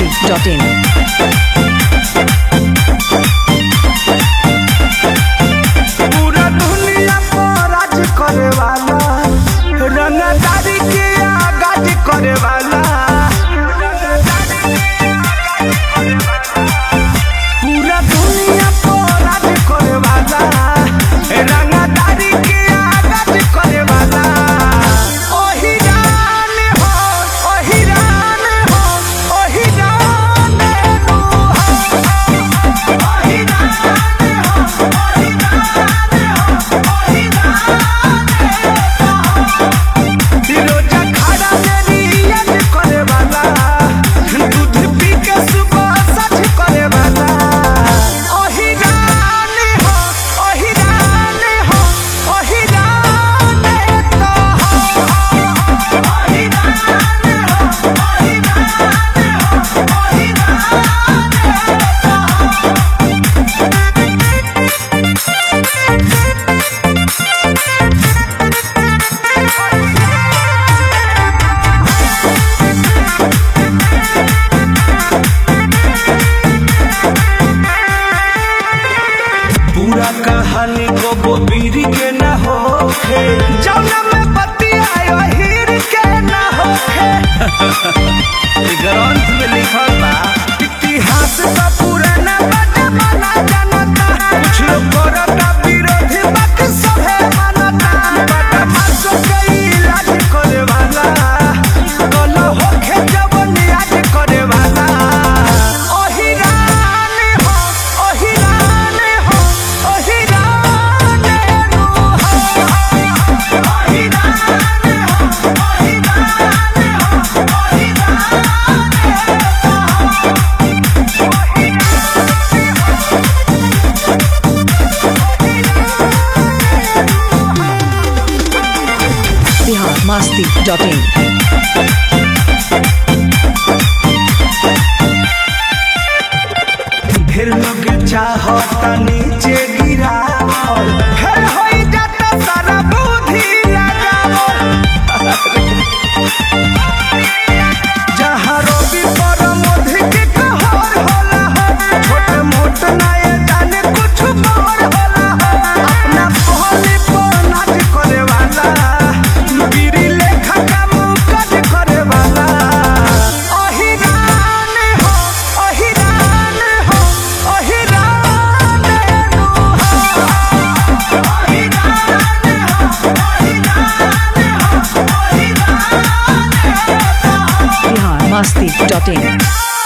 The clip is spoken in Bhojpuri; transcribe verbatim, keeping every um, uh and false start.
Dot in. पूरा दुनिया पर राज करे वाला, रंगदारी के आगाज करे वाला, पूरा दुनिया पर राज करे वाला, रंगदारी के आगाज करे वाला। ओही रान हो, ओही रान हो, ओही रान हो, ओही रान हो, ओही रोजा खड़ा मेरी याद करे वाला, दूध पी के सुबह सच करे वाला। ओही रान हो, ओही रान हो, ओही रान तो हो, ओही रान हो, ओही रान हो, ओही पूरा कहानी को वो बीरी के ना होखे, जौना में बतिया हीर के ना होखे। ग्रंथ में लिखल बा, इतिहास का पुराना बना जानता, कुछ लोग करता विरोधी बाकी सभे मानता। बदमाशों के इलाज करे वाला, कल होखे जवन याद करे वाला। ओही रान हो, ओही रान हो, ओही रान हो, ओही रान हो, ओही रान हो, ओही बिहार मस्ती डॉट इन। ढेर लोग चाहता नीचे गिरावल, फेल होई जाता सारा बुद्धि लगावल। जहाँ रोबी पर मोधी के कहर होला हो, छोट मोट नाये जाने कुछ और होला हो। अपना पहली पर नाच करे वाला, बीरी लेखा काम काज करे वाला। ओही रान हो, ओही रान हो, ओही रान हो, ओही रान हो, ओही रान हो, ओही रान हो। बिहार मस्ती डॉट इन।